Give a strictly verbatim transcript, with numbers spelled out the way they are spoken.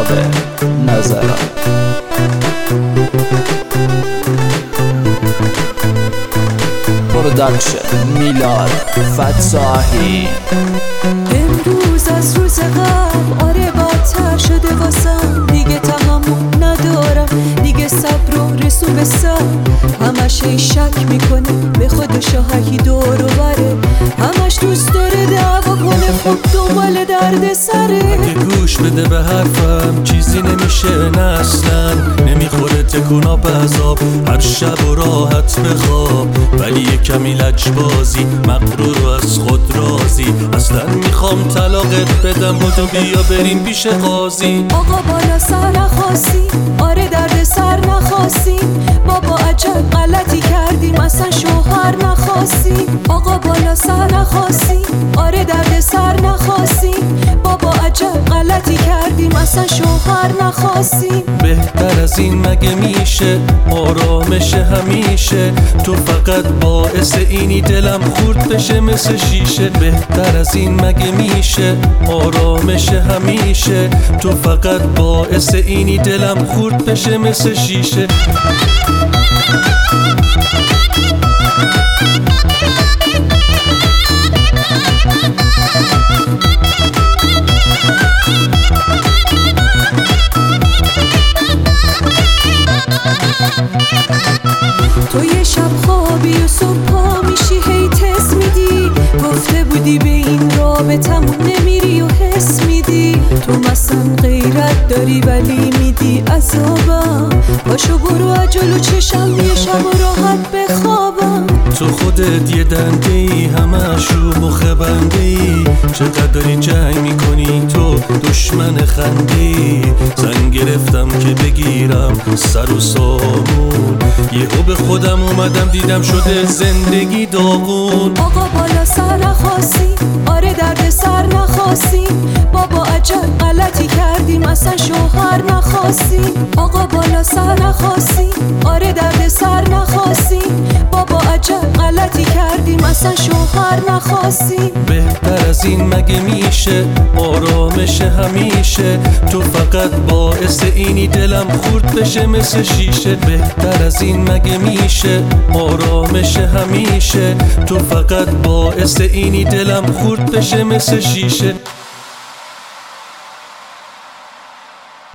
کتاب نظرات. پروداکشن میلاد فتاحی. امروز از روز قبل آره بدتر شده واسم، دیگه تحمل ندارم، دیگه صبر و رسو به سر. همش ای شک میکنه به خودش و هرکی دور و بره، همش دوست داره دعوا کنه، خب دنبال درد سره. اگه گوش بده به حرفم چیزی نمیشه نه اصلا، نمیخوره تکونا به عذاب، هر شب و راحت بخواب، ولی یه کمی لجبازی، مغرور و از خود راضی. اصلا میخوام طلاقت بدم و تو بیا بریم پیش قاضی. آقا بالا سر نخواستی، آره درد سر نخواستی، بابا عجب غلطی کردیم اصلا شوهر نخواستی. آقا بالا سر نخواستی، آره درد سر نخواستی، بابا عجب غلطی کردیم اصلا شوهر نخواستی. بهتر از این مگه میشه آرامش همیشه، تو فقط باعث اینی دلم خورد بشه مثل شیشه. بهتر از این مگه میشه آرامش همیشه، تو فقط باعث اینی دلم خورد بشه مثل شیشه. تو یه شب خوابی و صبح پا میشی هی تست میدی، گفته بودی به این رابطمون نمیری و حس میدی. تو مثلا غیرت داری ولی میدی عذابم، باشو برو عجل و چشم یه شب و راحت بخوابم. تو خودت یه دنده ای همش رو مخه بنده ای، چقدر داری جنگ میکنی تو دشمن خنده ای. زن گرفتم که بگیرم سر و سامون، یهو به خودم اومدم دیدم شده زندگی داغون. آقا بالا سر نخواستی، آره درد سر نخواستی، بابا عجب غلطی کردیم اصلا شوهر نخواستی. آقا بالا سر نخواستی، آره درد سر نخواستی، بابا عجب غلطی کردیم اصلا شوهر نخواستی. بهتر از این مگه میشه آرامش همیشه، تو فقط باعث اینی دلم خورد بشه مثل شیشه. بهتر از این مگه میشه آرامش همیشه، تو فقط باعث اینی دلم خورد بشه مثل شیشه.